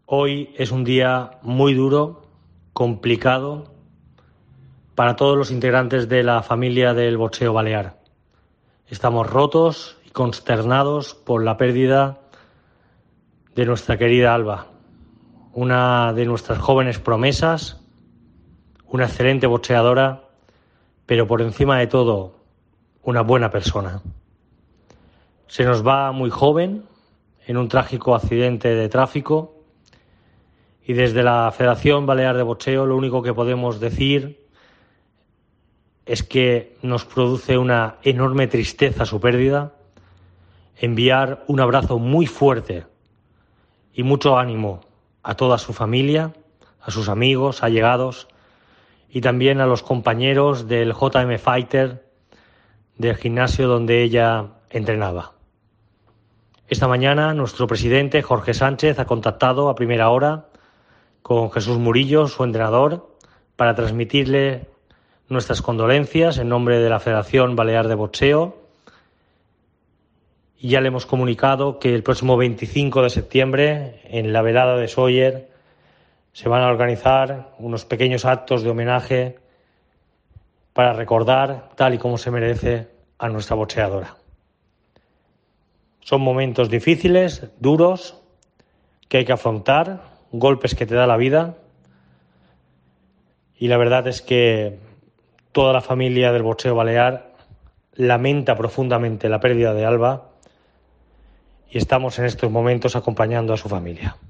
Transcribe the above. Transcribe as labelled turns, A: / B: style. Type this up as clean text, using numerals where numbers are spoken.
A: Hoy es un día muy duro, complicado para todos los integrantes de la familia del boxeo balear. Estamos rotos y consternados por la pérdida de nuestra querida Alba, una de nuestras jóvenes promesas, una excelente boxeadora, pero por encima de todo, una buena persona. Se nos va muy joven en un trágico accidente de tráfico y desde la Federación Balear de Boxeo lo único que podemos decir es que nos produce una enorme tristeza su pérdida, enviar un abrazo muy fuerte y mucho ánimo a toda su familia, a sus amigos, allegados y también a los compañeros del JM Fighter, del gimnasio donde ella entrenaba. Esta mañana nuestro presidente Jorge Sánchez ha contactado a primera hora con Jesús Murillo, su entrenador, para transmitirle nuestras condolencias en nombre de la Federación Balear de Boxeo. Y ya le hemos comunicado que el próximo 25 de septiembre, en la velada de Sóller, se van a organizar unos pequeños actos de homenaje para recordar, tal y como se merece, a nuestra boxeadora. Son momentos difíciles, duros, que hay que afrontar, golpes que te da la vida. Y la verdad es que toda la familia del boxeo balear lamenta profundamente la pérdida de Alba y estamos en estos momentos acompañando a su familia.